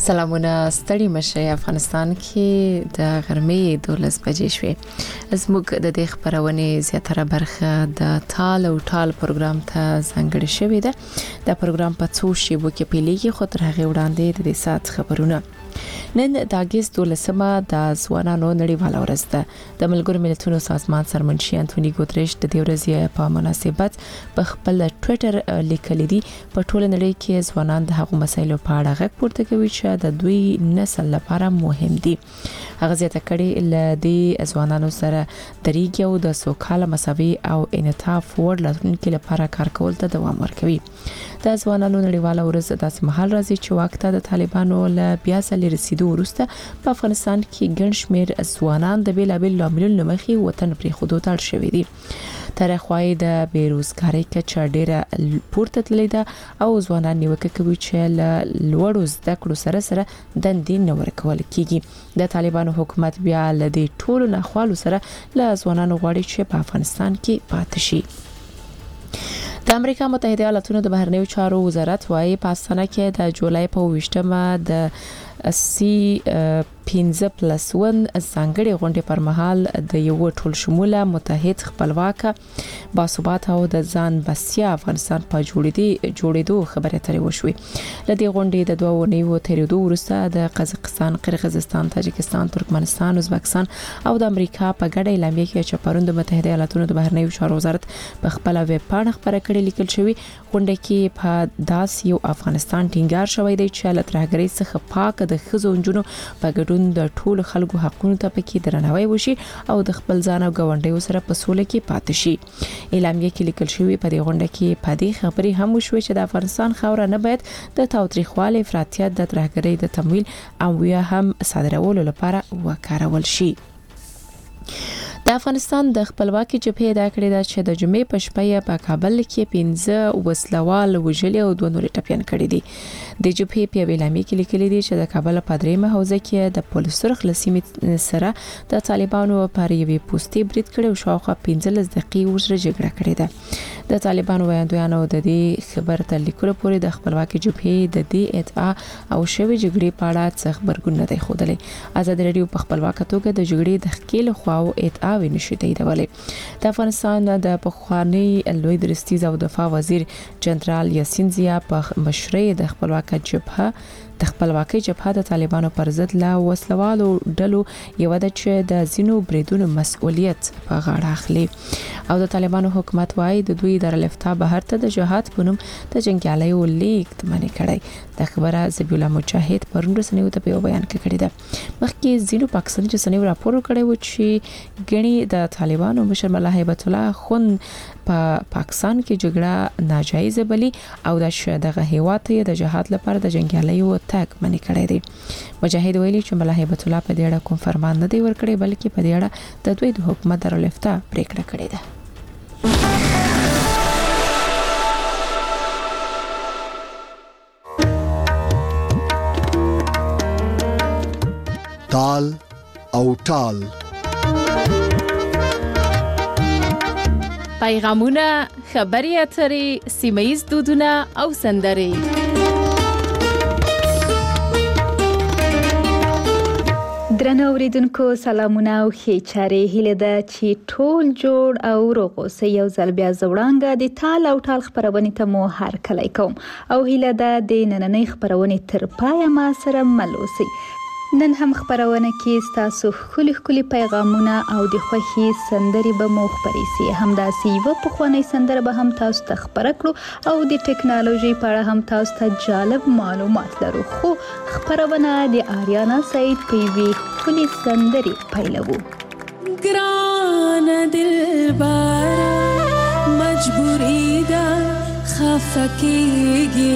سلامونه ستړي مشه افغانستان کې د غرمې 12 بجې شوې زموږ د دې خبرونه زیاتره برخه د ټال او ټال پروګرام ته ځانګړې شوې ده د پروګرام په څو شیبو کې پیلېږي خو تر هغه وړاندې د دې سات خبرونه نن د اگست 12مه د ځوانانو نړیواله ورځ ده د ملګرو ملتونو سازمان سرمنشي انټونی ګوتریش د دې ورځې په مناسبت په خپل ټوئیټر لیکلي دي په ټوله نړۍ کې ځوانان د هغو مسایلو په اړه غږ پورته کوي چې د دوی نسل لپاره مهم دي هغه زیاته کړي لدې ځوانانو سره درېږي او د سوکاله مساوي او انعطاف ور لرونکو لپاره کار کول ته دوام ورکوي د ځوانانو نړیواله ورځ داسې مهال راځي چې وخت د طالبانو له بیا سل رسیدو وروسته په افغانستان کې ګڼ شمېر ځوانان د بیلابل لاملونو مخې وطن پرې خودو تل شوي دي تر خوای د بیروزګاری کچه ډیره پورته تللی ده او ځوانان نیوکه کوي چې لوړو زده کړو سره سره دندې نه ورکول کیږي د طالبانو حکومت بیا لدی ټولو نخوالو سره له ځوانانو غواړي چې په افغانستان کې پاتې شي د امریکا متحده ایالاتونو د بهرنیو چارو وزارت وايي په استانه کې د جولای په 28مه د سی 15+1 ځانګړي غونډې پر مهال د یو ټول شموله متحد خپلواک باثبات او د ځان بسیا افغانستان په جوړېدو خبرې اترې وشوي لدې غونډې د دوه ونیو تیریدو وروسته د قزاقستان، قرغیزستان، تاجکستان، ترکمنستان، ازبکستان او د امریکا په ګډه اعلامیه کې چې پروند د متحده ایالاتونو د بهرنیو چارو وزارت په خپل ویب پاڼه خبره کړې لیکل شوی غونډه کې په داس یو افغانستان ټینګار شوی دی چې له ترهګرۍ څخه پاک د خزو انجونو په ګډون د ټولو خلکو حقونو ته پکې درناوی وشي او د خپل ځان او ګاونډیو سره په سوله کې پاتې شي اعلامیه کې لیکل شوی په دې غونډه کې په دې خبرې هم وشوي چې د افغانستان خاوره نه باید د تاوتریخوالي افراطیت د ترهګرۍ د تمویل او یا هم صادرولو لپاره وکارول شي د افغانستان د خپلواکي جبهې دا کړی دا چې د جمعې په شپه په کابل کې 15 وسلوال وژلي او 2 نور ټپيان کړي دي د جبهې په اعلامیه کې لیکلي دي چې د کابل په درېمه حوزه کې د پولیس سرخ لسیمې سره د طالبانو پر یوې پوسټي برید کړي او شاوخوا 15 دقیقې ورسره جګړه کړې ده د طالبانو ویاندویانو د دې خبر ته لیکلو پورې د خپلواکي جبهې د دې ادعا او شوی جګړې په اړه څه خبرګون نه دی خوده آزاد رادیو په خپلواکه توګه د جګړې د خکیل خواو ادعا ونشي دی د افغانستان د پخوانی لوی درستیز او دفاع وزیر جنرال یاسین زیا په مشرۍ د خپلواکي جبهه د طالبانو پر ضد لا وسلوالو ډلو یو د چې د زینو بریدونو مسؤلیت په غاړه اخلي او د طالبانو حکومت وايي د دوی د لفتا بهر ته د جهاد پونم د جنگیالیو لیک تمنې کړي د خبره زبی الله مجاهد پرون رسنیو ته په بیان کې کړی ده مخکې زینو پاکستاني رسنیو راپور کړی و چې غني د طالبانو مشر ملا هیبت الله خون په پاکستان کې جګړه ناجایز بلی او دغه هیواد د جهاد لپاره د جنگیالیو تک منی کړی دی مجاهد ویلي چې ملا هیبت الله په دې اړه کوم فرمان نه دی ورکړی بلکې په دې اړه د دوی د حکومت درلفته پریکړه کړې ده تال او ټال پیغامونه خبري اترې سیمایي دودونه او سندرې درنو اوریدونکو سلامونه او ښې چارې هیله ده چې ټول جوړ او روغ اوسئ یو ځل بیا زوړانګه د ټال او ټال خبرونه ته مو هرکلی کوم او هیله ده د نننۍ خبرونه تر پایه ما سره مل اوسئ نن هم خبرونه کې ستاسو خولي پیغامونه او د خوښي سندرې به مو خبرې سي همداسې یو پخوانی سندره به هم تاسو ته خبره کړو او د ټکنالوژي په اړه هم تاسو ته جالب معلومات لرو خو خبرونه د آریانا سعید په وی خولي سندرې پیلوو ګران دلبر مجبوری دا خفقېږي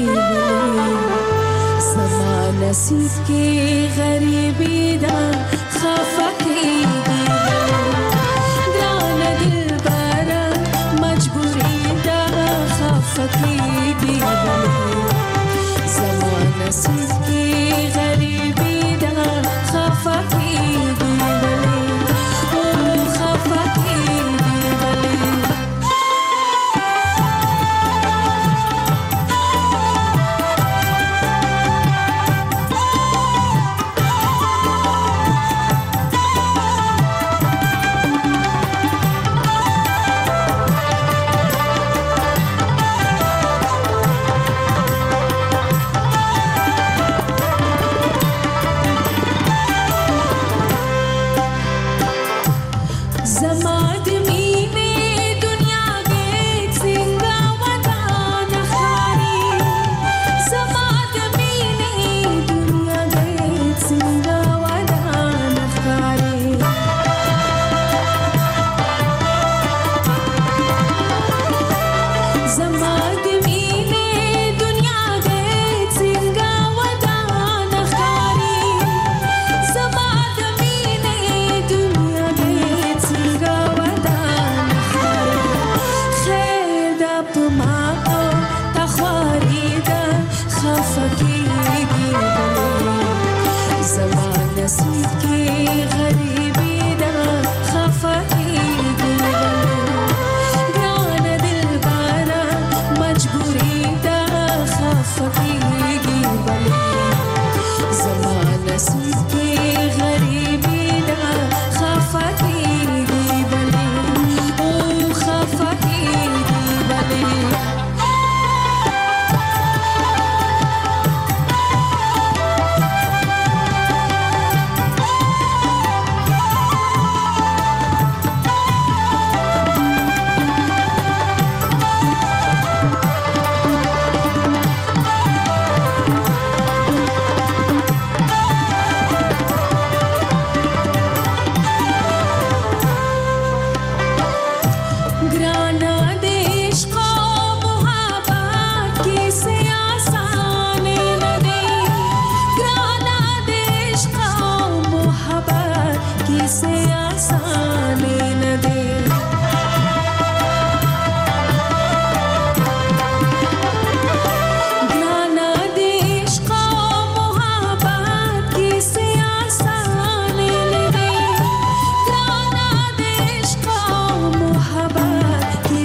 زما نصیب کې غریبی دا خفه کېږي ګران دلبر مجبوری دا خفه کېږي زما نصیب کې غریبی دا خفه کېږي خفه کېږي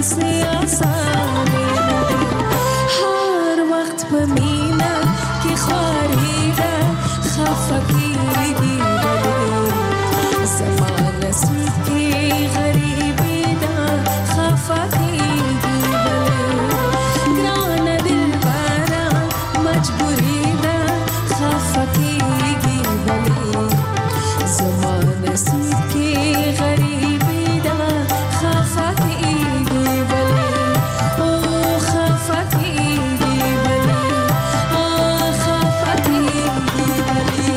से आसान हर वक्त बमीना की ख्वारीदा खफकीगी बले ज़माना सुनके गरीबी दा खफकीगी बले ग्राना दिल बारा मजबूरी दा खफकीगी बले ज़माना सुनके गरीबी दा खफकीगी बले ओ खफकीगी बले ओ खफकीगी बले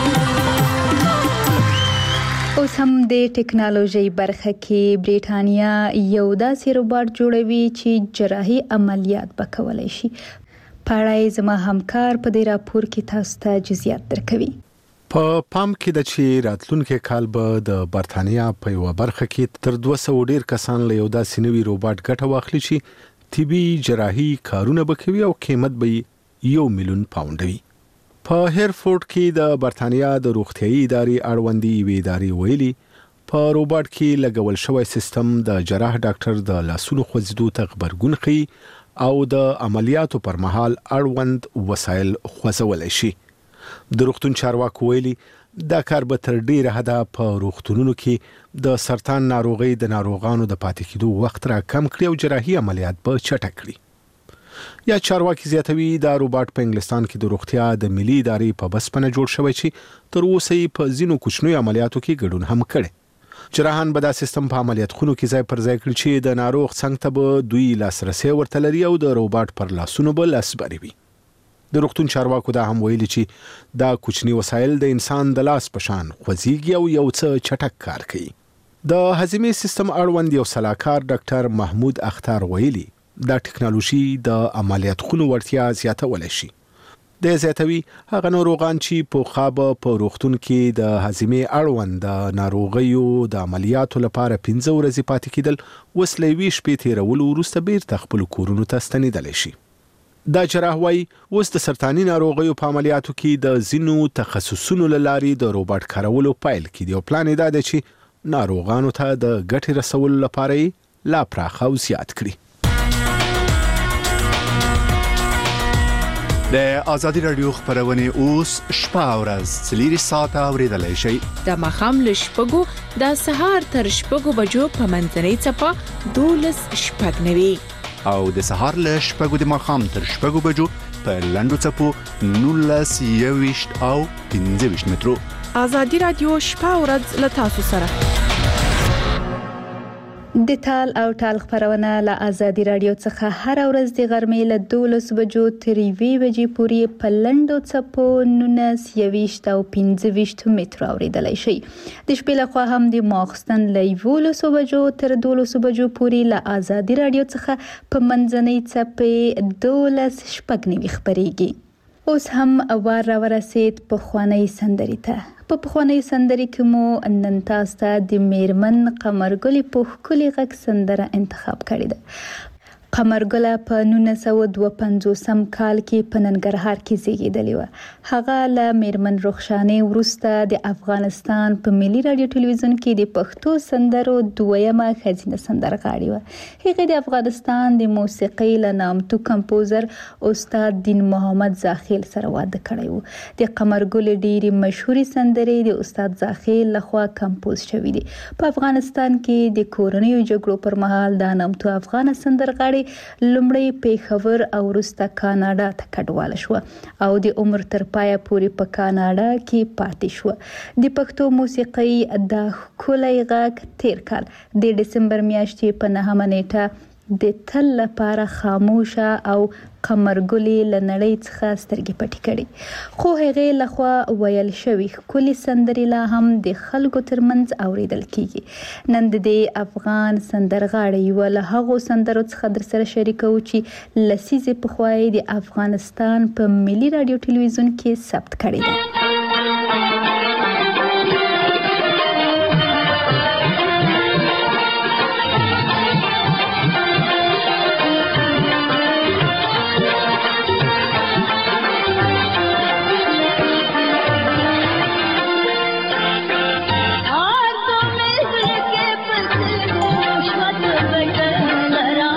اوس هم د ټکنالوژي برخه کې برېټانیا یو داسې روباټ جوړوي چې جراحي عملیات وکولای شي. پړای زما همکار په دې راپور کې تاسو ته جزئیات درکوي. په پام کې د چې راتلونکي کال به د برتانیا په یو برخه کې تر 200 ډیر کسان له یو داسې نوي روباټ ګټه واخلي چې طبي جراحي کارونه وکوي او قیمت به 1 میلیون پاونډ وي. په هیرفورد کې د برتانیا د روغتيایي ادارې اړوندي ادارې ویلي په روباټ کې لګول شوی سیستم د جراح ډاکټر د لاسونو خوځېدو ته خبرګون کوي او د عملیاتو پر مهال اړوند وسایل خوځولای شي. د روغتون چارواکو ویلي دا کار به تر ډیره حده په روغتونونو کې د سرطان ناروغي د ناروغانو د پاتې کېدو وخت را کم کړي او جراحي عملیات به چټک کړي. یا چارواکي زیاتوي دا روباټ په انګلستان کې د روغتیا د ملي ادارې په بسپنه جوړ شوی چې تر اوسه په ځینو کوچنیو عملیاتو کې ګډون هم کړي. جراحان به دا سیستم په عملیات خونو کې ځای پر ځای کړي چې د ناروغ څنګ ته به دوی لاسرسي ورته لري او د روباټ پر لاسونو به لاسبري وي. د روغتون چارواکو دا هم ویلي چې دا کوچنی وسایل د انسان د لاس په شان خوځيږي او یو څه چټک کار کوي. د هضمي سیستم اړوند یو سلاکار ډاکټر محمود اختر ویلي دا ټکنالوژي د عملیات خونو ورتیا زیاتولای شي. د زیاتوي هغه ناروغان چې په خابه په روغتون کې د هضمي اړوند د ناروغیو د عملیاتو لپاره 15 ورځې پاتې کېدل وسلوي شپې تیرولو وروسته بیرته خپل کورونو ته ستنېدلی شي. دا جراح وايي اوس د سرطاني ناروغیو په عملیاتو کې د ځینو تخصصونو لاري د روباټ کارولو پایل کړي او پلان دا دی چې ناروغانو ته د ګټې رسولو لپاره لا پراخه او زیات کړي. د آزادي رادیو خبرونه اوس شپه او ورځ 4 ساعته اوریدلای شئ. د ماښام له شپږو د سهار تر شپږو بجو په منځنۍ څپه 12:09 او د سهار له شپږو د ماښام تر شپږو بجو په لنډو څپو 19:20 او 15 مترو. آزادي رادیو شپه او ورځ له تاسو سره. د تال او ټال خبرونه له آزادي رادیو څخه هر ورځ د غرمې له 12 بجو تر 1 بجې پورې په لنډو څپو 19:20 او 15 مترو اوریدلای شئ. د شپې لخوا هم د ماخستن له 11 بجو تر 12 بجو پورې له آزادي رادیو څخه په منځنۍ څپې 12:09 خبريږي. اوس هم وار را ورسید په خوانی سندري ته. په خوانی سندري کې مو نن تاسو ته د میرمن قمرګل په خولي غږ سندره انتخاب کړې ده. قمرګل په 1952 کال کې په ننګرهار کې زیږیدلې و. هغه له میرمن رخشانې وروسته د افغانستان په ملي رادیو ټلویزیون کې د پښتو سندرو دویمه ښځینه سندرغاړې و. هغه د افغانستان د موسیقۍ له نامتو کمپوزر استاد دین محمد زاخیل سره واده کړی و. د قمرګل ډېری مشهوري سندرې د استاد زاخیل لخوا کمپوز شوې دي. په افغانستان کې د کورنیو جګړو پر مهال د نامتو افغان سندرغاړي لومړی پیښور او وروسته کاناډا ته کډواله شو او د عمر تر پایه پورې په کاناډا کې پاتې شو. د پښتو موسیقۍ د ښکلي غږ تیر کال د دسمبر میاشتې په 9 نیټه د تل لپاره خاموشه او قمرګلې لنړۍ څخه سترګې پټې کړې. خو هغه لخوا ویل شوی ښکلي سندرې لا هم د خلکو ترمنځ اوریدل کیږي. نن د افغان سندرغاړي یو له هغو سندرو څخه در سره شریکو چې لسیزې پخوای د افغانستان په ملي رادیو ټلویزیون کې ثبت کړي ده. Thank you.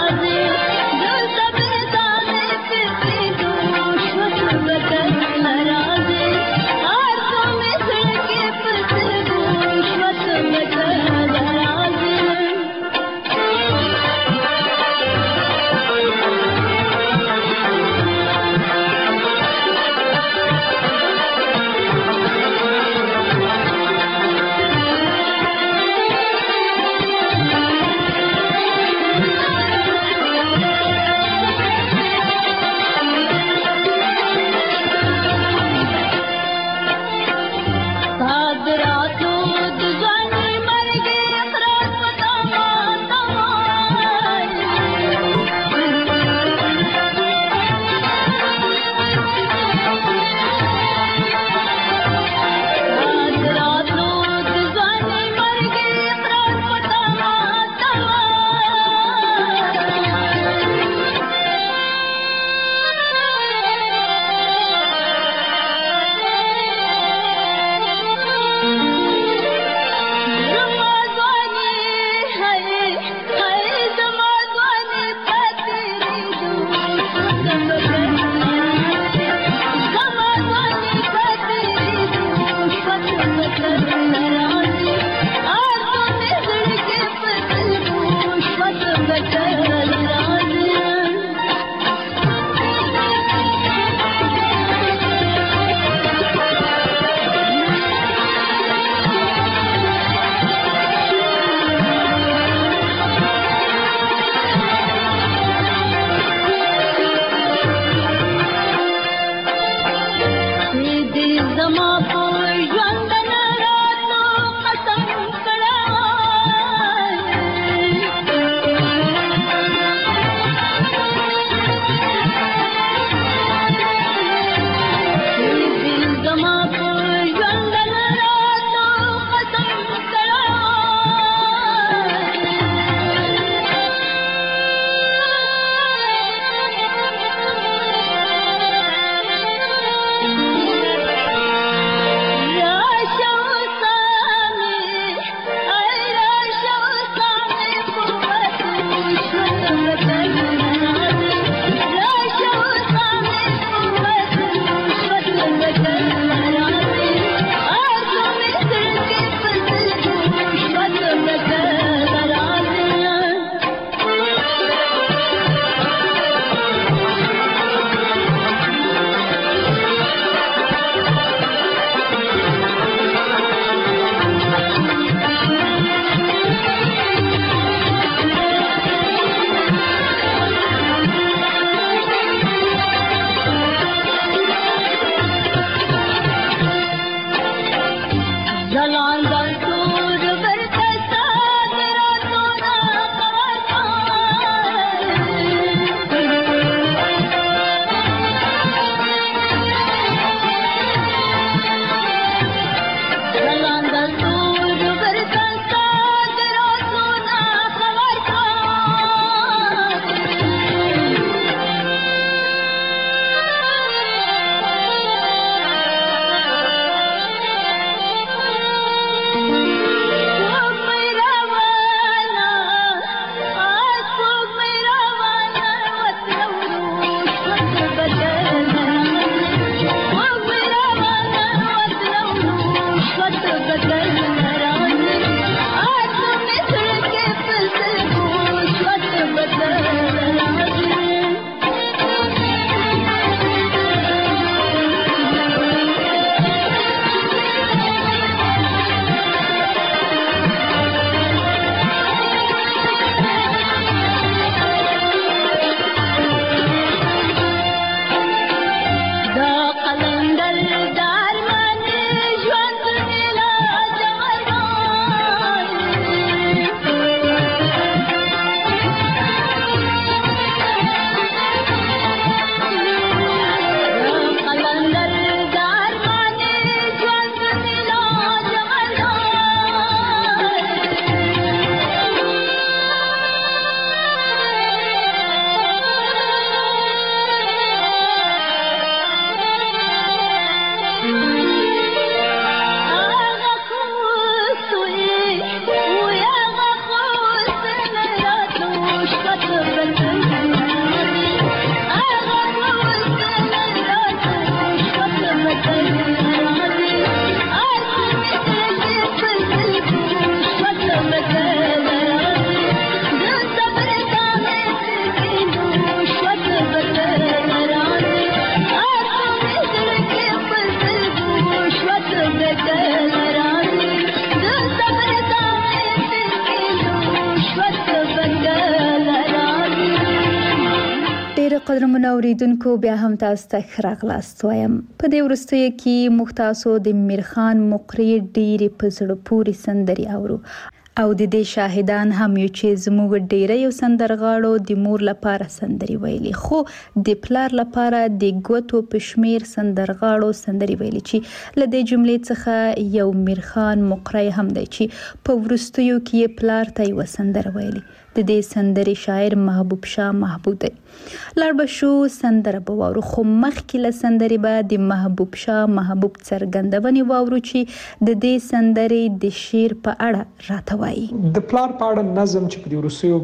قدرمنو اوریدونکو بیا هم تاسو ته ښه راغلاست وایم. په دې وروستیو کې موږ تاسو د میرخان مقری ډېرې په زړه پورې سندرې اورو او د دې شاهدان هم یو چې زموږ ډېری یو سندرغاړو د مور لپاره سندرې ویلي، خو د پلار لپاره د ګوتو په شمیر سندرغاړو سندرې ویلي چې له دې جملې څخه یو میرخان مقری هم دی چې په وروستیو کې پلار ته یو سندره ویلي. د دې سندرې شاعر محبوب شاه محبوب دی. لاړ به شو سندره به واورو، خو مخکې له سندرې به د محبوب شاه محبوب څرګندونې واورو چې د دې سندرې د شعر په اړه راته وایي. د پلار په اړه نظم چې په دې وروستیو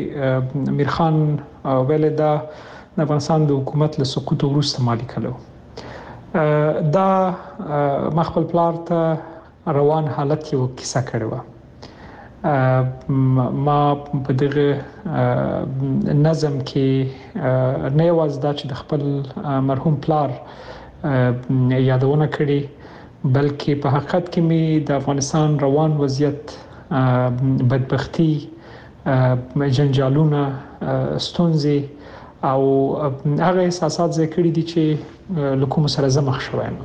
کې میرخان ویلي دا د افغانستان د حکومت له سقوط وروسته ما لیکلو. دا ما خپل پلار ته روان حالت یو کیسه کړې وه. ما په دغه نظم کې نه یوازې دا چې د خپل مرحوم پلار یادونه کړې بلکې په حقیقت کې می د افغانستان روان وضعیت بدبختی جنجالونه ستونزې او هغه احساسات ذکر دي چې لکه سره زمخ شوم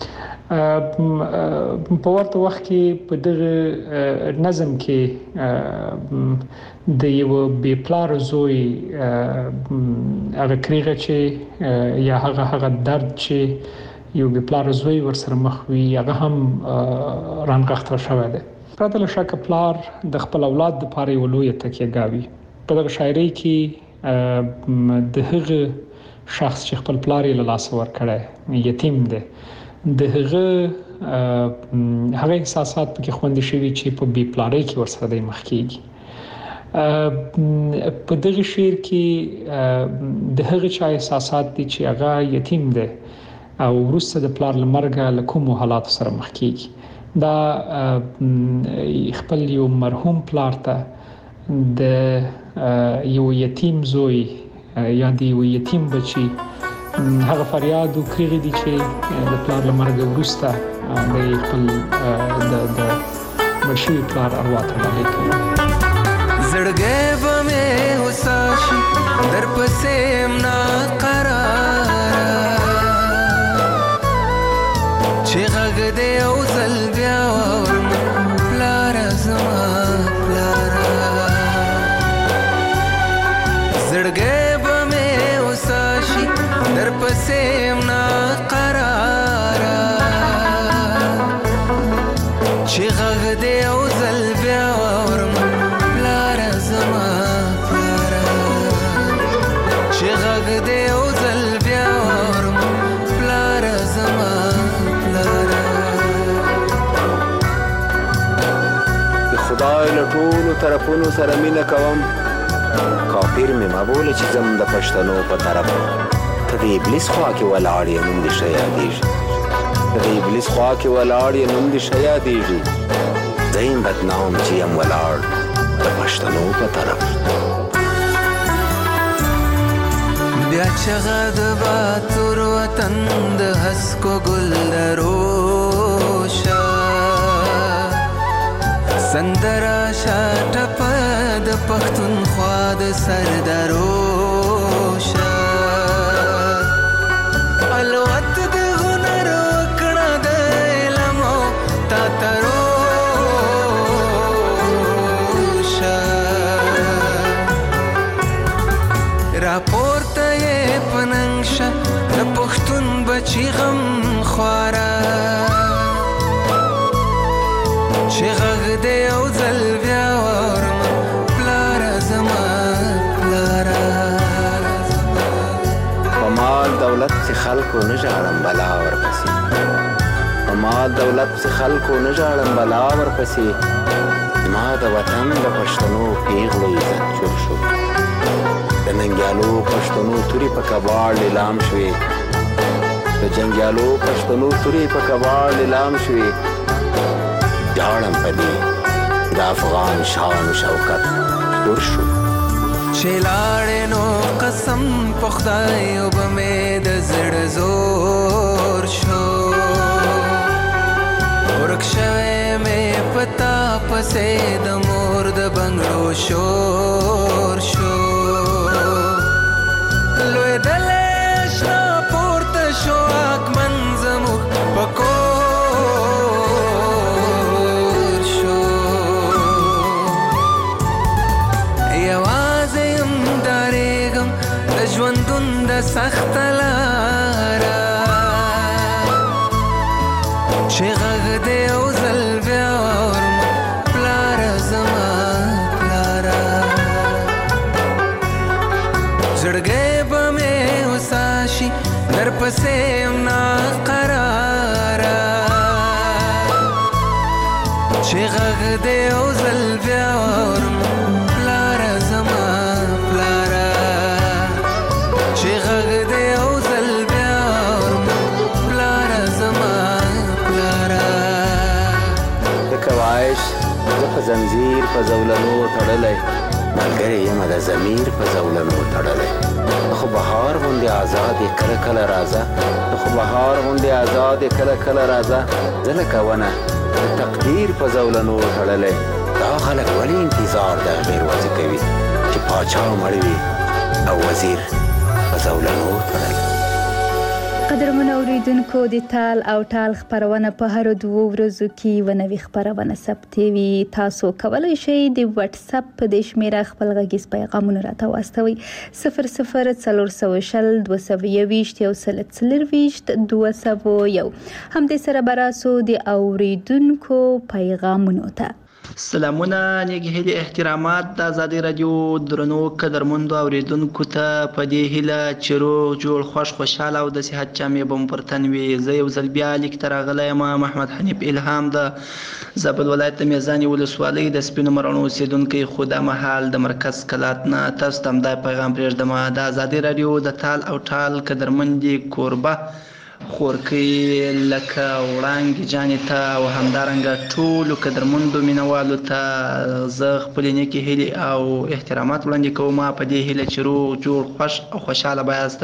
په ورته وخت کې په دغه نظم کې د یو بي پلار زوی هغه کریغه چې یا هغه درد چې یو بي پلار زوی ورسره مخ وي هغه هم رانغښتل شوی دی پرته له شک پلار د خپل اولاد لپاره یو لوی تکیه‌ګاوي په دغه شاعري کې د هغه شخص چې خپل پلار یې له لاس ورکړی یتیم دی د هغه احساسات پکې خوندې شوی چې په بي پلارۍ کې ورسره د مخ کېږي په دغه شعر کې د هغه چا احساسات دي چې هغه یتیم دی او وروسته د پلار لمرګه له کوم حالات سره مخ کېږي دا خپل یو مرحوم پلار ته د یو یتیم زوی یا د یو یتیم بچي هغه فریاد او کریغه دي چې د پلار لمرګه وروسته د خپل د مشوي پلار اروا ته لاله کوي زړګې به مې وساشي در پسې نا قرار چې غږ دې او زل بیا ورم پلار زما پلار زړګې به مې وساشي در پسې نا قرار چې غږ دې او زل بیا ورم پلار زما پلار چې غږ دې او زل بیا ورم پلار زما پلار د خدای له ټولو طرفونو سره مینه کوم کافر مې مبوله چې زم د پښتنو په طرف ته د ابلیس خوا کې ولاړ یې نوم دې ښه یادېږي د ابلیس خوا کې ولاړ یې نوم دې ښه یادېږي زه یم بدنام چې یم ولاړ د پښتنو په طرف بیا چغه د باتور وطن د هسکو ګل دروشه سندرا شاټپ د پښتونخوا د سرداروشه الوت د هنر وکړه د علم او تاتروشه راپورته یې پننګشه د پښتون بچی غم خواره چې غږ دې او زل بیا ورم پلار زما پلار په مال دولت چې خلکو نه ژاړم بلا ورپسې په مال دولت چې خلکو نه ژاړم بلا ورپسې ما د وطن د پښتنو پیغلو عزت جوړ شو د ننګیالو پښتنو توري په کباړ لیلام شوې د جنګیالو پښتنو توري په کباړ لیلام شوې جاړم پدې د افغان شان و شوکت ور شو چې لاړې نو قسم په خدای وبه مې د زړه زور شو ورک شوی مې پتا پسې د مور د بنګړو شور شو لوېدلې اشنا پورته شو اکمن زموږ په کور شو یوازې یم ډارېږم د ژوندون د سخته لاره چې غږ دې او زل بیا ورم پلار زما پلاره زړګی به مې وساشي در پسې یم ناقراره چې غږ دې او زل بیا ورم پلار زما پلاره چې غږ دې او زل بیا ورم پلار زما پلاره د کوایش زه په زنځیر په زولنو تړلی ملګری یم د ضمیر په زولنو تړلی خو بهار غوندې آزاد یې کله کله راځه خو بهار غوندې آزاد یې کله کله راځه زه لکه ونه د تقدیر په زولنو تړلی دا خلک ولې انتظار د هغې ورځې کوي چې پاچا مړ وي او وزیر په زولنو تړلی. قدرمنو اوریدونکو د تال او ټال خپرونه په هر 2 ورځو کې یوه نوې خپرونه ثبتې وي. تاسو کولی شئ د واتس اپ په دې شمیره خپل غږیز پیغامونه راته واستوئ 00420 221 201. همدې سره به راسو د اوریدونکو پیغامونو ته. سلامونه نیږي هیلې احترامات د ازادي رادیو درنو قدرمندو اوریدونکو ته په دې هیله چې روغ جوړ خوشحاله او د صحت جامې به مو پر تن وي. زه یو ځل بیا لیک ته راغلی یم محمد حنیف الهام د زابل ولایت د میزانې ولسوالۍ د سپینو مروڼو اوسېدونکی خو دا مهال د مرکز کلات نه تاسو ته همدا پیغام پرېږدم. د ازادي رادیو د تال او ټال قدرمندې کوربه خورکۍ لکه وړانګې جانې ته او همدارنګه ټولو قدرمندو مینوالو ته زه خپلې نیکې هیلې او احترامات وړاندې کوم په دې هیله چې روغ جوړ خوښ او خوشحاله به یاست.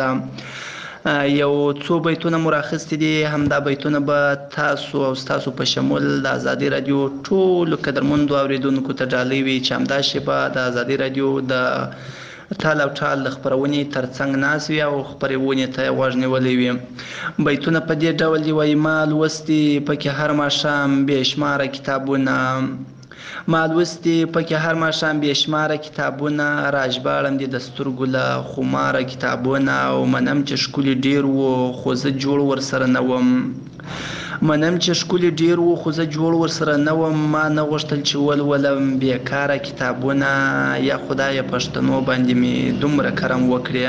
یو څو بیتونه مو راخیستي دي همدا بیتونه به تاسو او ستاسو په شمول د ازادي رادیو ټولو قدرمندو اوریدونکو ته ډالۍ وي چې همدا شیبه د ازادي رادیو د تال او ټال خپرونې ترڅنګ ناست وي او خپرونې ته غوږ نیولی وي. بیتونه په دې ډول دي وایي ما لوستي پکې هر ماښام بې شماره کتابونه ما لوستي پکې هر ماښام بې شماره کتابونه راژباړم دي د سترګو له خماره کتابونه او منم چې ښکلي ډېر وو خو زه جوړ ورسره نه وم منم چې ښکلي ډېر وو خو زه جوړ ورسره نه وم ما نه غوښتل چې ولولم بېکاره کتابونه یا خدایه پښتنو باندې مې دومره کرم وکړې.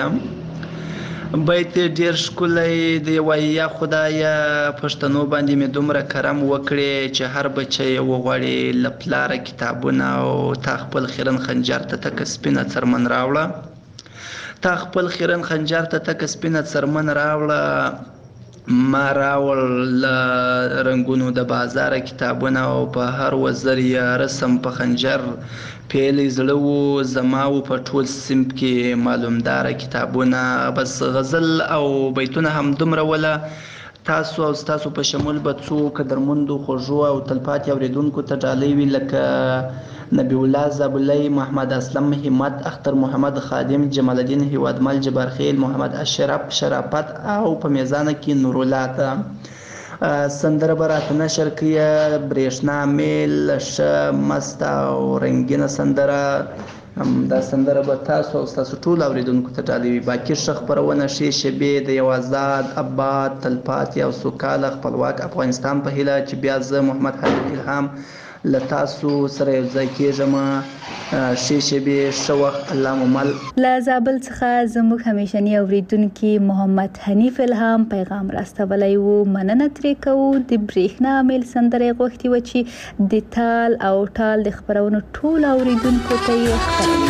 بیت ډېر ښکلی دی وایي یا خدایه پښتنو باندې مې دومره کرم وکړې چې هر بچی یې وغواړي له پلاره کتابونه او تا خپل خیرن خنجر ته تکه سپینه څرمن راوړه تا خپل خیرن خنجر ته تکه سپینه څرمن راوړه ما راوړ له رنګونو د بازاره کتابونه او په هر وزر یې رسم په خنجر پیلی زړه و زما و په ټول صنف کې معلومداره کتابونه. بس غزل او بیتونه هم دومره وله تاسو او ستاسو په شمول به څو قدرمندو خوږو او تلپاتې اوریدونکو ته ډالۍ وي لکه نبی الله زابلی محمد اسلم همت اختر محمد خادم جمال الدین هیوادمل جبارخیل محمد اشرف شرافت او په میزانه کې نورالله ته سندره به راته نشر کړي برېښنا میل ښه مست او رنګینه سندره. دا سندره به تاسو او ستاسو ټول اوریدونکو ته ډالۍ وي. باقي ښه خپرونه ښې شیبې د یو آزاد اباد تلپاتې او سوکاله خپلواک افغانستان په هیله چې بیا زه محمد حنیف الهام له تاسو سره یو ځای کېږم. ښې شیبې ښه وخت الله مو مل. له زابل څخه زموږ همیشني اوریدونکي محمد حنیف الهام پیغام راستولی و. مننه ترې کوو. د برېښنا میل سندره یې غوښتې وه چې د تال او ټال د خپرونو ټولو اوریدونکو ته یې خپروي.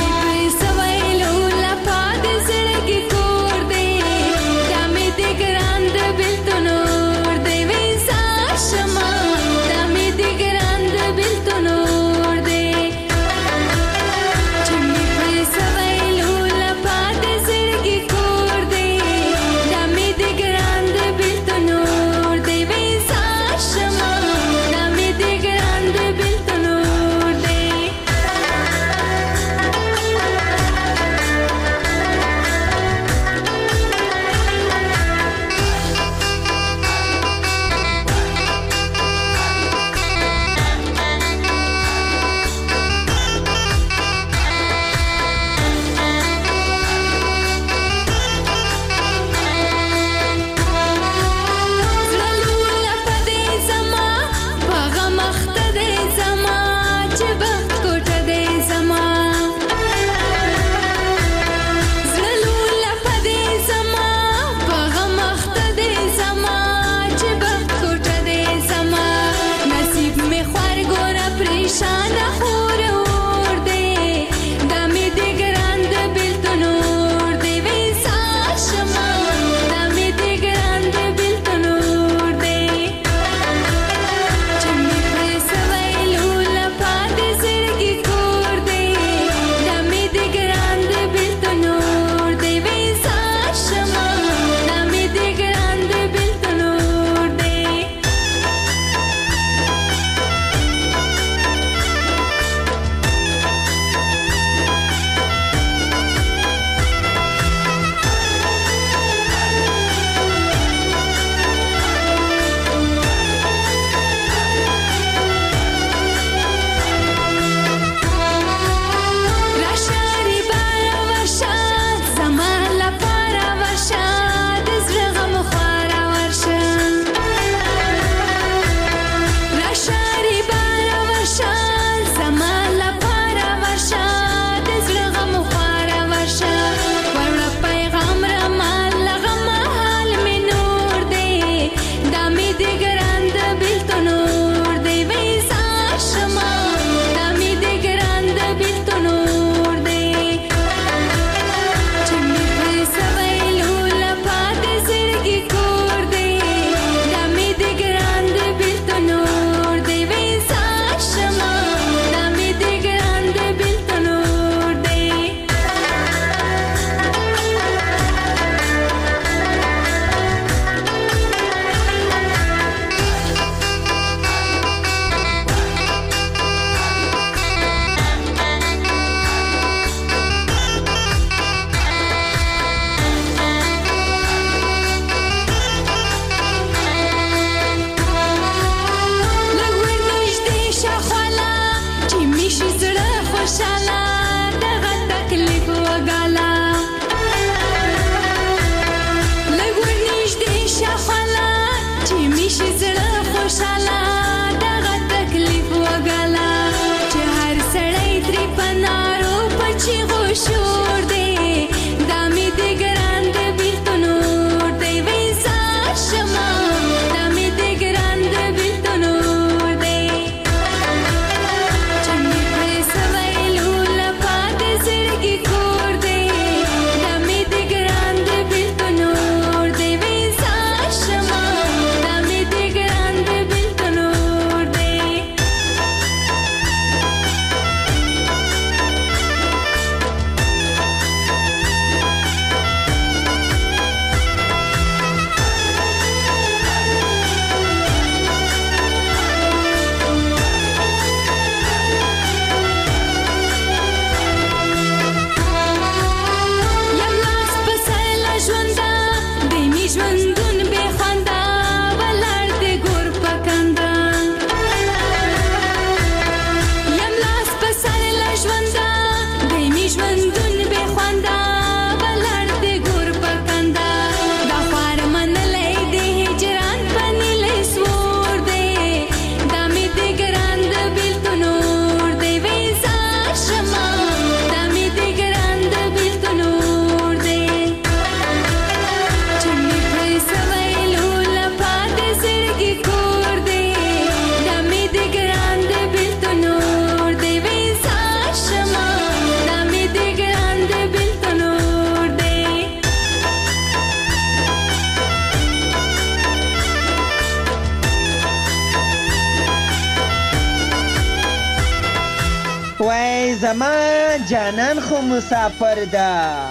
زما جانان خو مسافر ده،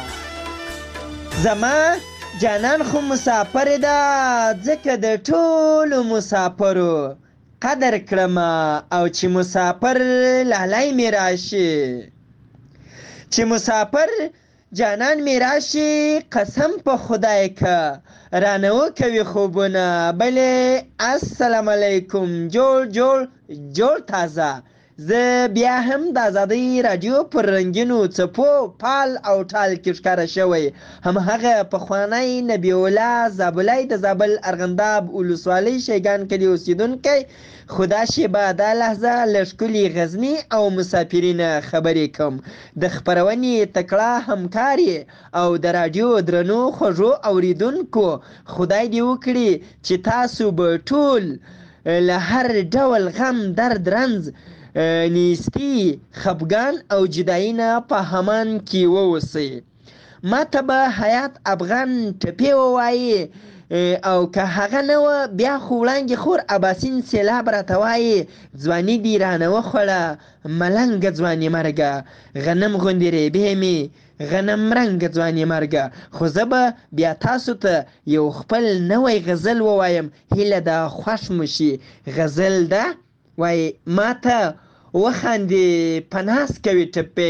زما جانان خو مسافر ده، ځکه د ټولو مسافرو قدر کړم او چې مسافر لالی مې راشي، چې مسافر جانان می راشي، قسم په خدای که رانه وکوي خوبونه بلې السلام علیکم جوړ تازه. زه بیا هم د آزادۍ راډیو پر رنګینو څپو پال او ټال کې ښکاره شوی همهغه پخوانی نبی الله زابلی د زابل ارغنداب ولسوالۍ شیګان کلي اوسیدونکی، خو دا شیبه دا لحظه له ښکلي غزني او مسافرینه خبرې کوم، د خپرونې تکړه همکارې او د راډیو درنو خوږو اوریدونکو خدای دې وکړي چې تاسو به ټول له هر ډول غم درد رنځ نیستی خفګان او جدایي نه په همان کې ووسئ. ما ته به حیات افغان ټپې ووایي او که هغه نه وه بیا خو وړانګې خور اباسین سیلاب راته وایي ځواني دې رانه وخوړه ملنګه ځواني مرګه، غنم غوندې ریبې مې غنم رنګه ځواني مرګه. خو زه به بیا تاسو ته یو خپل نوی غزل ووایم، هیله ده خوښ مو شي. غزل ده وایي ما ته وخاندې په ناز کوي ټپې،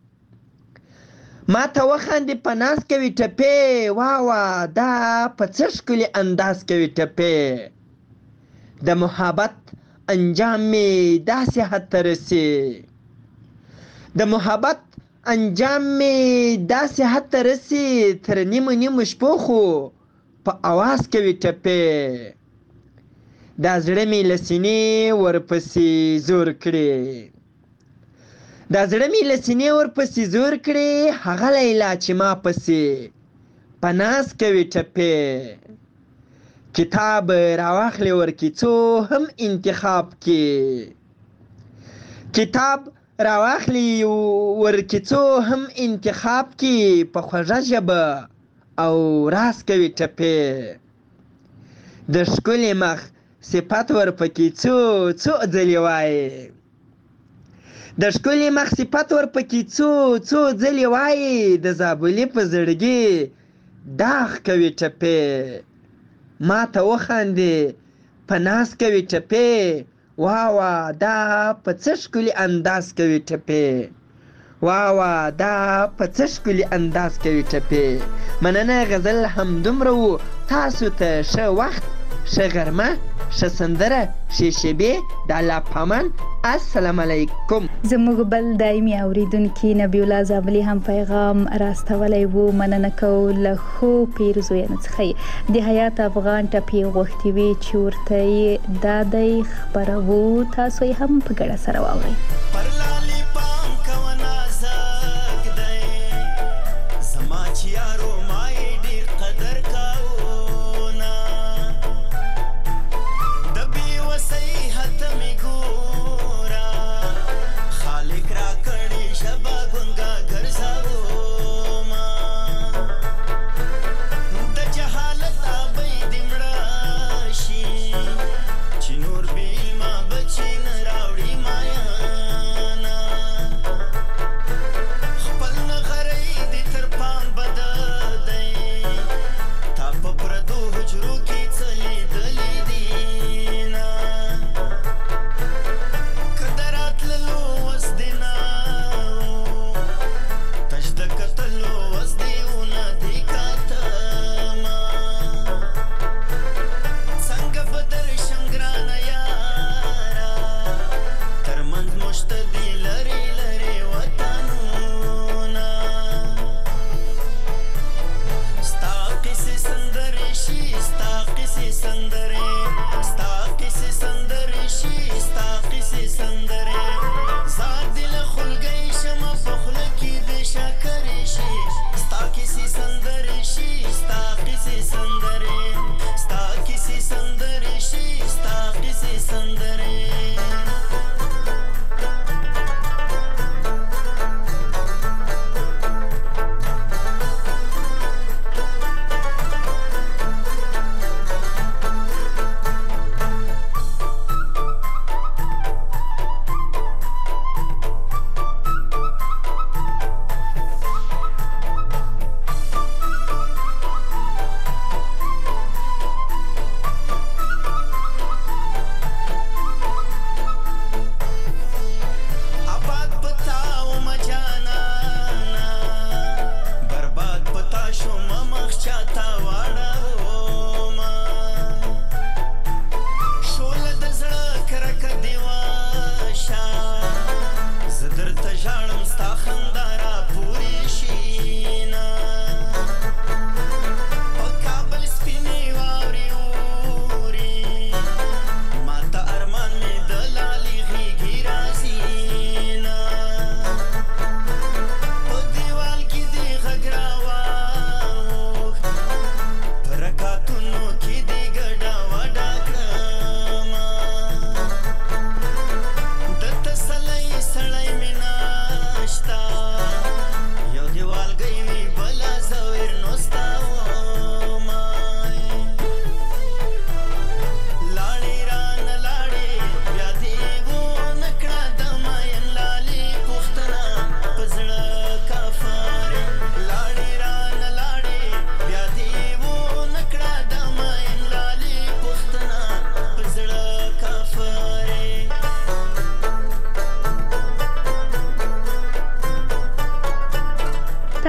ما ته وخاندې په ناز کوي ټپې، واوه دا په څه ښکلي انداز کوي ټپې. د محبت انجام مې داسې حد ته رسي، د محبت انجام مې داسې حد ته رسي، تر نیمو شپو خو په اواز کوي ټپې. دا زړه مې له سینې ورپسې زور کړي، دا زړه مې له سینې ورپسې زور کړي، هغه لیلا چې ما پسې په ناز کوي ټپې. کتاب راواخلې ورکیڅو هم انتخاب کې، کتاب راواخلې ورکیڅو هم انتخاب کې، په خوږه ژبه او راز کوي ټپې. د ښکلي مخ صفت ورپکې څو ځلې وایي، د ښکلي مخ صفت ورپکې څو ځلې وایي، د زابلي په زړګي داغ کوي ټپې. ما ته وخاندې په ناز کوي ټپې، واوه دا په څه ښکلي انداز کوي ټپې، واوه دا په څه ښکلي انداز کوي ټپې. مننه غزل همدومره و، تاسو ته ښه وخت، ښه غرمه، ښه سندره، ښې شیبې، د الله پامان. السلام علیکم. زموږ بل دایمي اوریدونکي نبی الله زابلي هم پیغام راستولی و، مننه کوو له ښو پیرزویانو څخه د حیات افغان ټپې غوښتې وې چې ورته یې دا دی خپروو، تاسو یې هم په ګډه سره واورئ.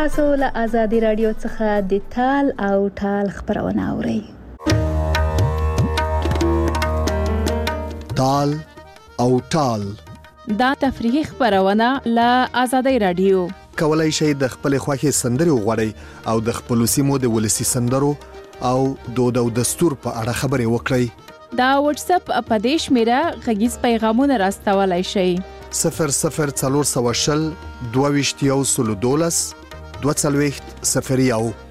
تاسو له آزادي رادیو څخه د تال او ټال خبرونه اورئ. تال او ټال دا تفریحي خبرونه له آزادي رادیو. کولای شئ د خپل خوښي سندري وغوړئ او د خپل سیمو د ولسی سندرو او دود او دستور په اړه خبري وکړئ. دا واتس اپ په دې شمیره غږیز پیغامونه راستولای شئ. 0040 22 22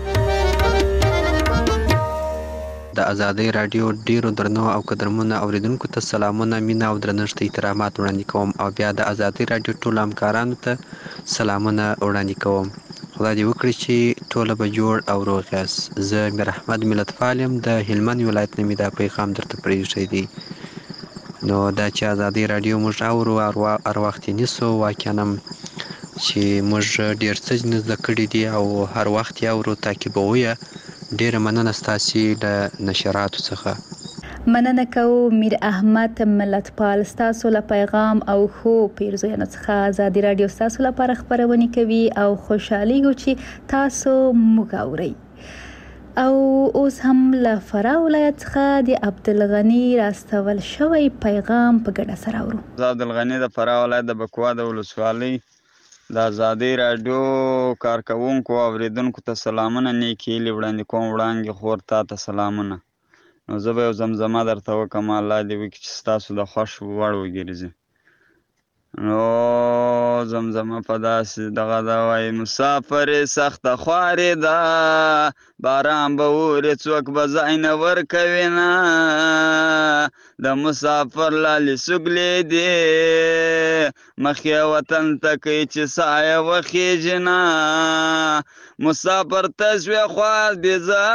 د آزادۍ رادیو ډیرو درنو او قدرمنو اوریدونکو ته سلامونه، مینه او درنښت احترامات وړاندې کوم او بیا د آزادۍ رادیو ټول همکارانو ته سلامونه وړاندې کوم. خدای دې وکړي چې ټوله به جوړ او روغ یاست. زه میر احمد ملتپال یم، د هلمند ولایت نه مې دا پیغام درته پرېښی دی. نو دا چې آزادۍ رادیو موږ اورو هر وخت یې نیسو، واقعا چې موږ ډېر څه زده کړي دي او هر وخت یې اورو، تعقیبوو یې. ډیره مننه ستاسو د نشراتو څخه. مننه کوو میر احمد ملتپال، ستاسو له پیغام او خو پیرزویانو څخه آزادي رادیو ستاسو لپاره خبرونه کوي او خوشحالي ګو چې تاسو موږ اورئ. او اوس هم له فراه ولایت څخه د عبدالغني راستول شوی پیغام په ګډه سره اورو. عبدالغني د فراه ولایت د بکوا د ولسوالۍ د آزادۍ رادیو کارکوونکو او اوریدونکو ته سلامونه، نیکې هیلې وړاندې کوم. وړانګې خور تا ته سلامونه. نو زه به یو زمزمه درته وکړم، الله دې وکړي چې ستاسو د خوښ وړ وګرځي. نو زمزمه په داسې دغه ده وایي: مسافرې سخته خوارې ده، باران به اوري څوک به ځای نه ورکوي نه، د مسافر لالې سګلې دي مخې وطن ته کوي چې سایه وخیږي نه، مسافر ته شوې خوار دې زه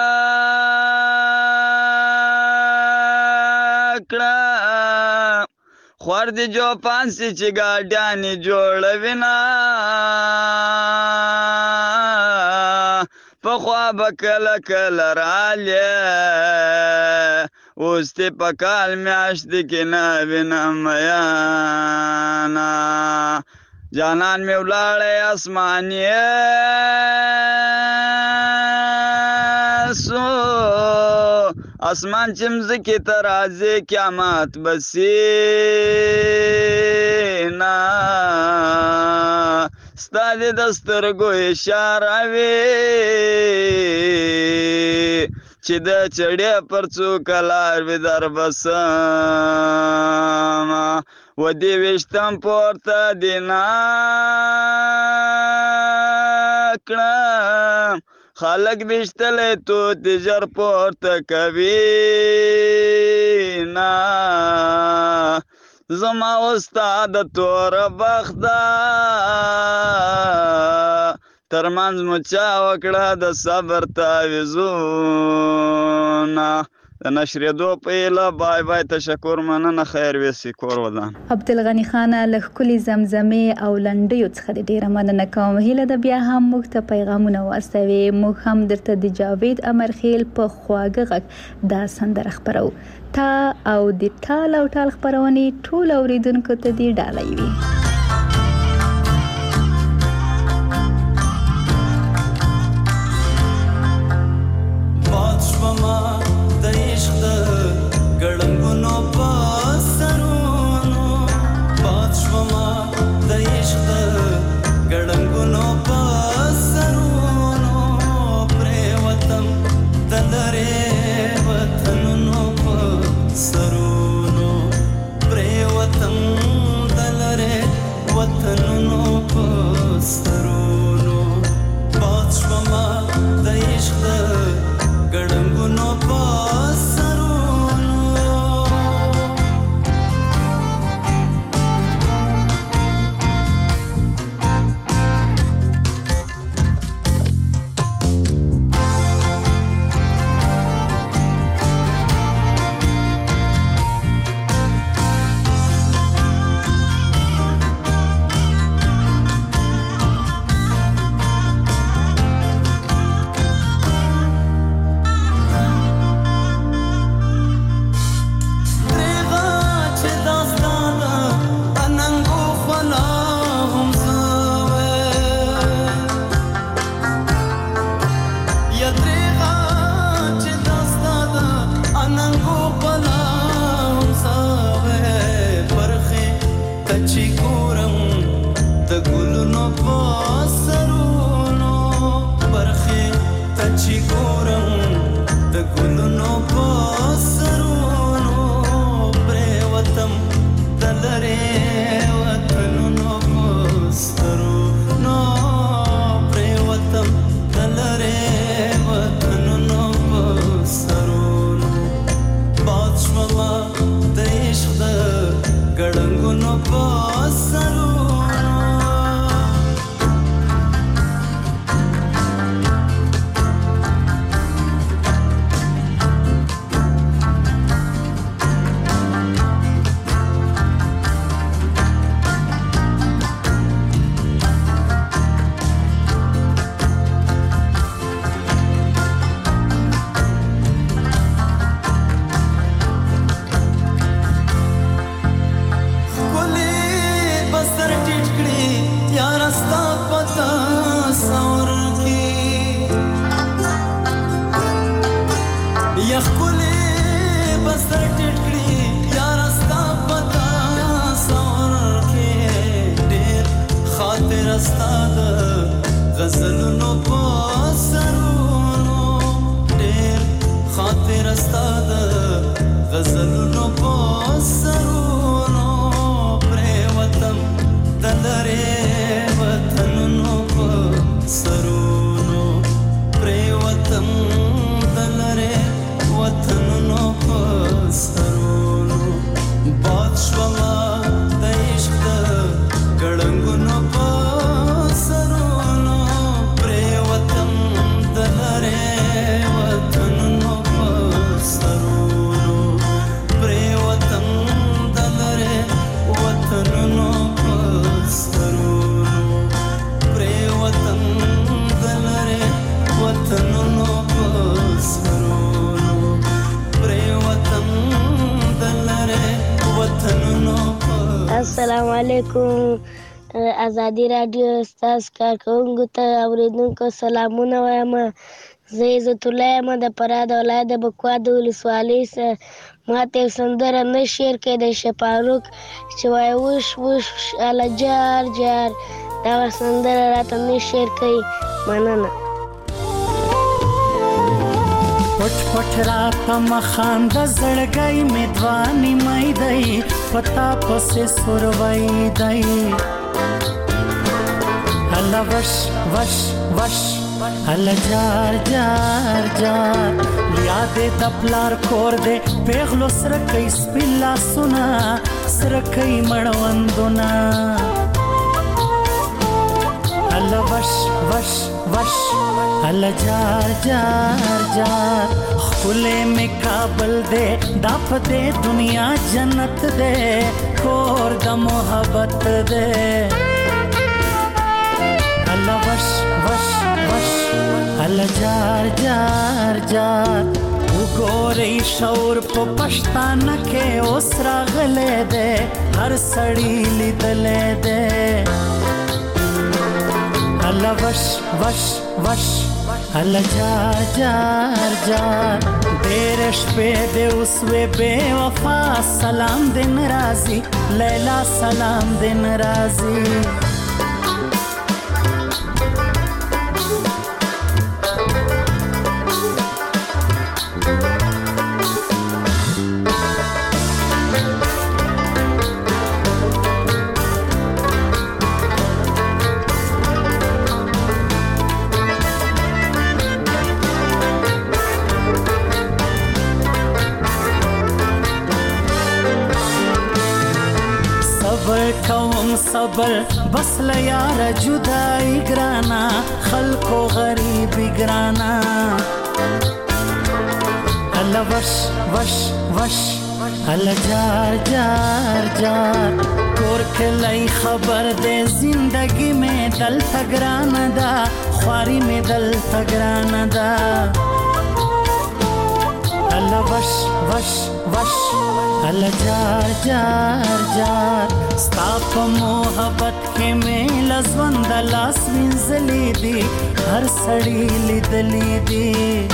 کړه، خوار دې جو پانسي چې ګاډیانې جوړوي نه، پخوا به کله کله رالې اوس دې په کال میاشتې کې نه وینم میانه، جانان مې ولاړی اسمانې سو، اسمان چې مځکې ته راځي قیامت به سي نه، ستا دې د سترګو اشاره وي چې د چړې پر څوکه لار وي در بسمه، و دې ویشتم پورته دې نه کړم، خلق ویشتلی توت ژر پورته کوي نه، زما استاد توره بخته ترمنځ مو چا وکړه د صبر تعویضونه. د نشریدو په ایله بای بای، تشکر، مننه، خیر ویسي، کور ودان. عبدالغني خان له ښکلې زمزمې او لنډیو څخه ډیره مننه کوم. هیله ده بیا هم موږ ته پیغامونه واستوي، موږ هم درته د جاوید امرخیل په خواږه غږ دا سندره خپرو. تا او د ټال او ټال خپرونې ټول اوریدونکو ته دې ډالۍ وي. ګړنګونو په سرونو باد شوما د عشق ګړنګونو په سرونو پرې وطن دلره وطنونو په سرونو پرې وطن دلره علیکم ازادي رادیو ستاسو کارکوونکو ته اوریدونکو سلامونه وایم. زه عزت الله یم د فراه د ولایت د بکوا د ولسوالۍ څخه. ماته یو سندره نه شعر کې د شفاروق چې وایي وش وش اله جار جار، دغه سندره راته نه شعر کوي. مننه. پټ پټ راته مخانده زړګی مې دوانې مې دی، پتا پسې سوروی دی. هله وش وش وش هله جار جار جار، یادې د پلار کور دې پیغلو سره کوي سپین لاسونه، سره کوي مړوندونه. هله وش وش وش هله جار جار جار، خلې مې کابل دې دا په دې دنیا جنت دې، کور د محبت دې. هله وش وش وش هله جار جار جار، وګورئ شعور په پښتانه کې اوس راغلی دی، هر سړی لیدلی دی. هله وش وش وش هله جار جار جار، ډېر شپې دې اوس وې بې وفا، سلام دې ناراضي لیلا سلام دې ناراضي. صبر بس لیار جدائی گرانا، خلقو غریبی گرانا. هله وش وش وش هله جار جار جار، کور کلی خبر دے زندگی میں دلتا گرانا دا، خواری میں دلتا گرانا دا. هله وش وش وش هله جار جار جار، ستا په محبت کې مې لزوند لاس وینځلي دي، هر سړی لیدلی دي.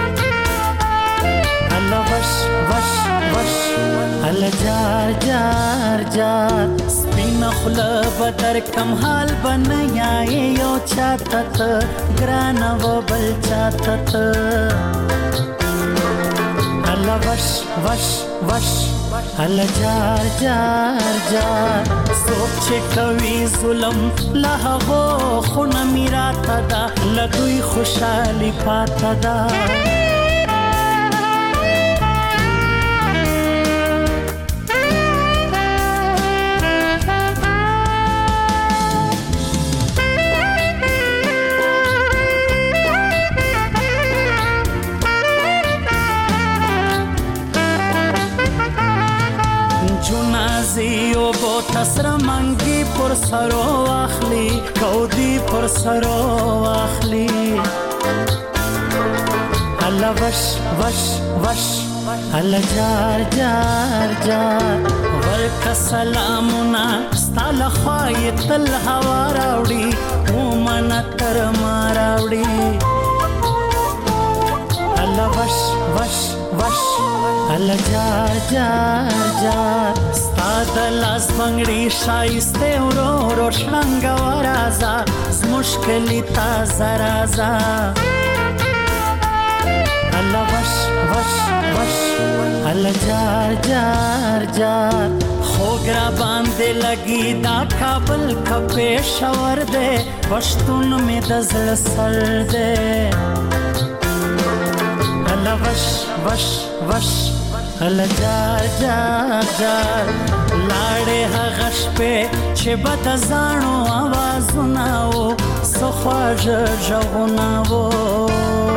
هله وش وش وش هله جار جار جار، سپینه خوله به در کم حال به نه یایې یو چاته ته ګرانه و بل چاته ته. هله وش وش وش هله جار جار جار، څوک چې کوي ظلم له هغو خونه میراته ده، له دوی خوشحالي پاته ده. جنازیو بو تسر منگی پر سرو اخلی، کودی پر سرو اخلی. هله وش وش وش هله جار جار جار، ورکه سلامونه ستا له خوا یې تل هوا راوړي، ومنه تر ما راوړي. هله وش وش وش هله جار جار جار، ستا د لاس بنګړي ښایسته ورو ورو شړنګه ورازه، زموږ کلي تازه رازه. هله وش وش وش هله جار جار جار، خوږ را باندې لګي دا کابل که پېښور دی، پښتون مې د زړه سر دی. هله وش وش وش هله جار جار جار، لاړې هغه شپې چې به د زاڼو آوازونه و، څه خواږه غږونه و.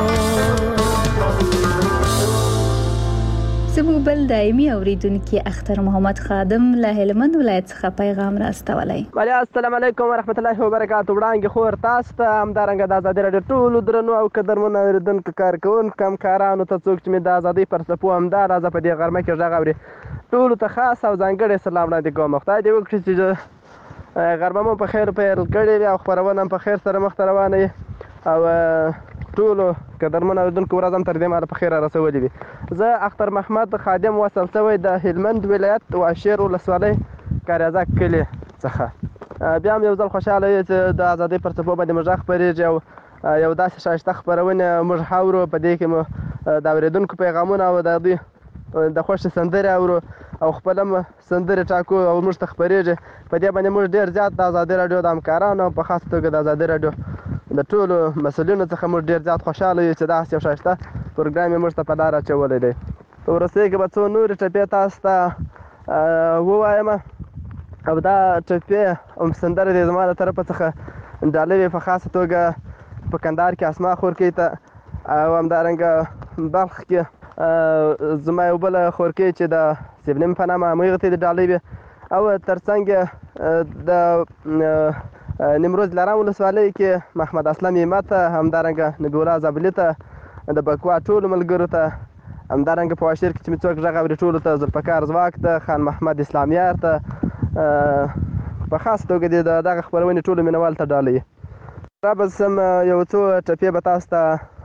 زموږ بل دایمي اوریدونکي اختر محمد خادم له هلمند ولایت څخه پیغام راستولی. السلام علیکم ورحمت الله وبرکاتو. وړاندې خور تاسو ته همدارنګه د ازادي راډیو ټولو درنو او قدرمنو اوریدونکو کارکوونکو همکارانو ته څوک چې مې د ازادۍ پر څپو همدا راځه په دې غرمه کې غږ اوري، ټولو ته خاص او ځانګړی سلام وړاندې کوم. خدای دې وکړي چې غرمه مو په خیر پیل کړې وي او خپرونه هم په خیر سره مخته روانه وي او ټولو قدرمنو اورېدونکو ورځ هم تر دې مهاله په خیر رسولې وي. زه اختر محمد خادم وصل شوی د هلمند ولایت واشیر ولسوالۍ کاریزک کلي څخه. بیا هم یو ځل خوشحاله یو چې د ازادۍ پر څپو باندې موږ غږ خپرېږي او یو داسې ښایسته خپرونې موږ اورو، په دې کې مو د اورېدونکو پیغامونه او د دوی د خوښې سندرې اورو او خپل هم سندرې ټاکو او موږ ته خپرېږي. په دې باندې موږ ډېر زیات د ازادۍ راډیو د همکارانو په خاصه توګه د ازادۍ راډیو د ټولو مسؤلینو څخه موږ ډېر زیات خوشحاله یو چې داسې یو ښایسته پروګرام یې موږ ته په لار اچولی دی. په وروستیو کې به څو نورې ټپې تاسو ته ووایم او دا ټپې سندرې دې زما د طرفه څخه ډالۍ وي، په خاصه توګه په کندهار کې اسما خورکۍ ته او همدارنګه بلخ کې زما یو بله خورکۍ چې د سیبنیم په نامه هغې ته دې ډالۍ وي او تر څنګ د نیمروز لارام ولسوالۍ کې محمد اسلم ایمه ته، همدارنګه نبي الله زابلي ته، د بکوا ټولو ملګرو ته، همدارنګه په واشیر کې چې مې څوک غږ اوري ټولو ته، ذوالفقار ځواک ته، خان محمد اسلامیار ته، په خاص توګه د دغه خپرونې ټولو مینوال ته ډالۍ. رابس هم یو څو ټپې به تاسو ته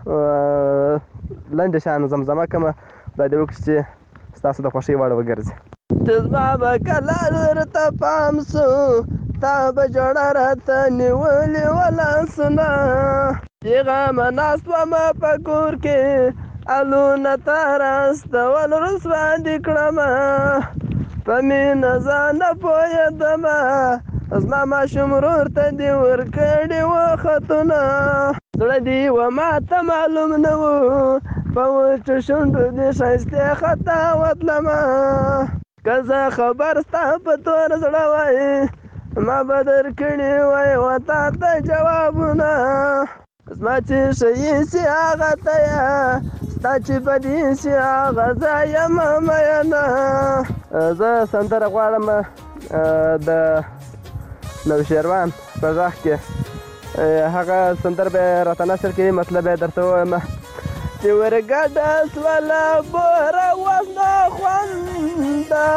لنډې شیانو زمزمه کړمه، خدای دې وکړي چې ستاسو د خوښۍ وړ وګرځي. زما به کله درته پام سو، تا به جوړه راته نیولې وه لاسونه، چې غمه ناست ومه په کور کې الونه ته راستول رسوا دې کړمه، په مینه ځان نه پوهېدمه، زما ماشوم ورور ته دې ورکړي وه خطونه، زړه دې وه ماته معلوم نه و، په وچو شونډو دې ښایستې خطا وتلمه، که زه خبر ستا په تور زړه وای ما به درکړي وای و تا ته جوابونه، زما چې ښه سي هغه ته یا ستا چې بدي سي هغه زه یم مینه. زه سندره غواړم د نوشیروان په غږ کې، هغه سندره به یې راته نشر کړي، مطلب یې درته ووایم چې ورګډه سوله بوره اوس نه خونده،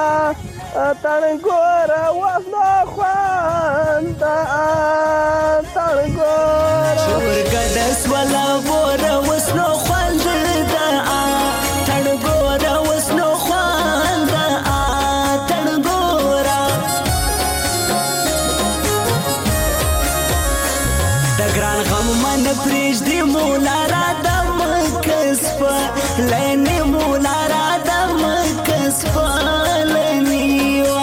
تڼګوره اوس نه خونده، تڼګوره چې ورګډه سوله بوره اوس نه خونده، تڼګوره اوس نه خونده، تڼګوره د ګران غم من پرېږدي مولا را لینی مولا را دم کسب لینی وا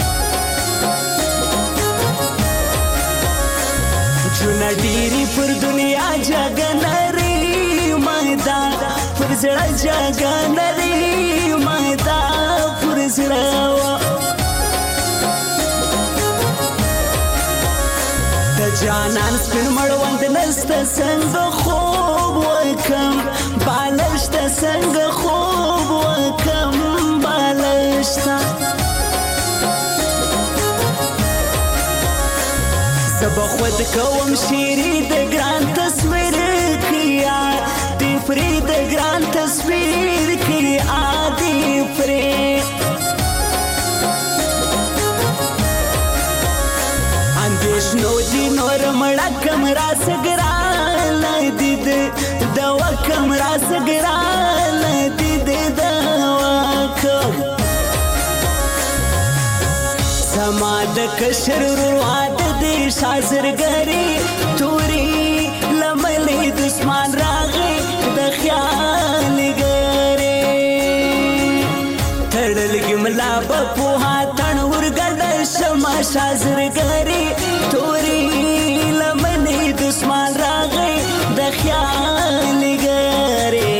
جون ډیری پر دنیا جګنری مایدا پر زړه جګنری مایدا پر زړه د جانان سپین مړوند نسته څنګه خوب وکم بالشته څنګه خوب وکم بالشته زبا خود کوم شیری د ګران تصویر کیا دی فری د ګران تصویر کیا دی فری اندیش نو دی نور مړه کم را سګران دید دوا کم را سګران دید دوا کم زما د کشر رواد دی شازرګری توري لملې دشمن راغی د خیال ګری تړل ګملا په ها تن ورګل شما شازرګری توري لملې دشمن راغی د خیال ګری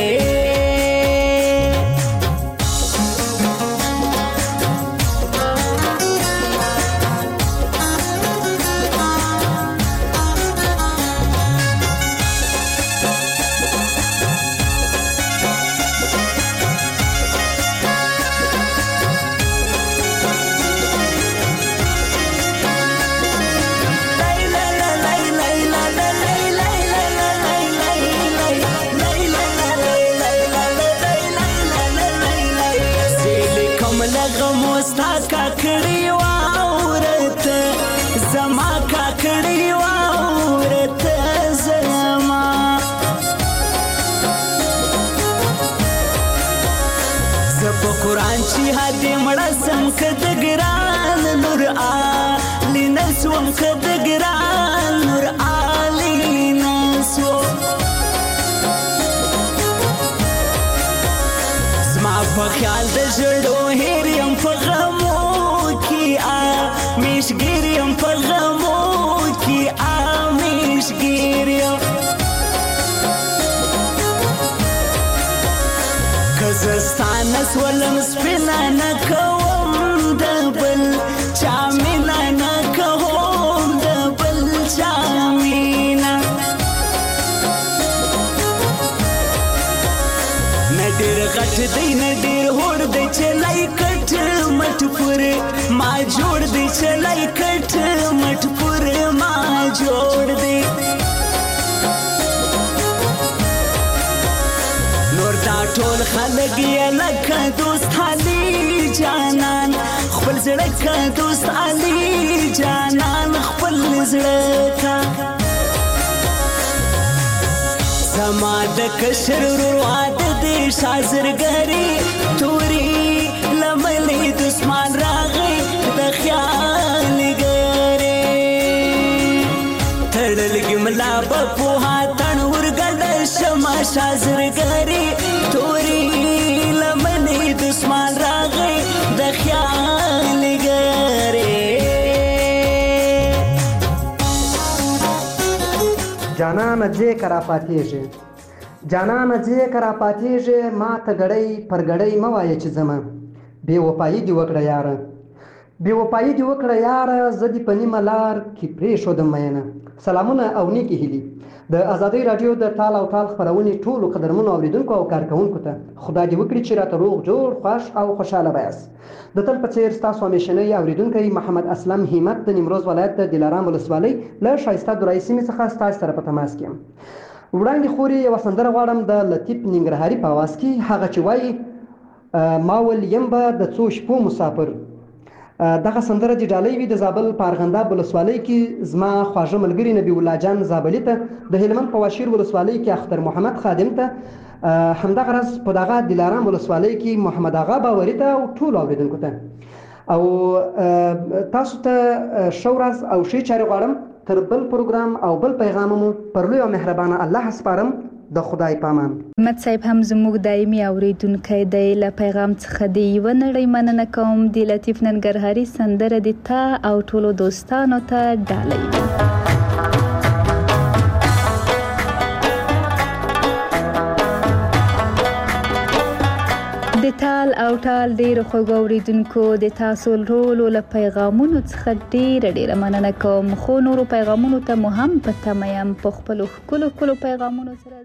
چې هدي مړه سم که د ګران نور عالي نسوم که د ګران نور عالي نسوم زما په خیال د ژړو هېر یم په غمو کې میشګیر یم په غمو کې میشګیر یم زستانه سولم سپینا نه کوم د بل چا مینا نه کوم د بل چا مینا نه ډېر غټ دی نه ډېر هوړ دی چې لای کټ مټ پورې ما جوړ دی چې لای کټ مټ پورې ما جوړ دی ټول خلق یې لکه دوست علي جانان خپل زړه که دوست علي جانان خپل زړه که زما د کشر ورور واده دی شازرګري توري لملې دسمان راغی د خیال ګرې تړلګي ملا په پوها تڼ ورګډ شمه شازرګري توري لمنې دسمان راغی د خیال ګرې جانانه ځکه راپاتېږي جانانه ځکه راپاتېږي ما ته ګړۍ پر ګړۍ مه وایه چې ځمه بې وفایي دې وکړه یاره بې وفایي دې وکړه یاره زه دې په نیمه لار کې پرېښودم مینه سلامونه او نیکې هیلې د ازادۍ راډیو د ټال او ټال خپرونې ټولو قدرمنو اوریدونکو او کارکوونکو ته خدای دې وکړي چې راته روغ جوړ خوښ او خوشحاله بیاست د تل په څېر ستاسو همیشنی اوریدونکی محمد اسلم همت د نیمروز ولایت د دلارام ولسوالۍ له ښایسته درایي سیمې څخه ستاسو سره په تماس کې یم وړاندې خورې یوه سندره غواړم د لطیف ننګرهاري په اواز کې هغه چې وایي ما ول یم به د څو شپو مسافر دغه سندره د ډالۍ وي د زابل په ارغنداب ولسوالۍ کې زما خواږه ملګري نبي الله جان زابلي ته د هلمند په واشیر ولسوالۍ کې اختر محمد خادم ته همدغه راز په دغه دلارام ولسوالۍ کې محمد آغا باوري ته او ټولو اورېدونکو ته او تاسو ته ښه ورځ او ښې چارې غواړم تر بل پروګرام او بل پیغام مو پر لوی او مهربانه الله سپارم د خدای پامان محمد صاحب هم زموږ دایمي اوریدونکی دی له پیغام څخه د یوه نړۍ مننه کوم د لطیف ننګرهاري سندره د تا او ټولو دوستانو ته ډالۍ د تال او ټال ډیرو خوږو اوریدونکو د تاسو ټولو له پیغامونو څخه ډیره مننه کوم خو نورو پیغامونو ته مو هم په تمه یم په خپلو ښکلو پیغامونو سره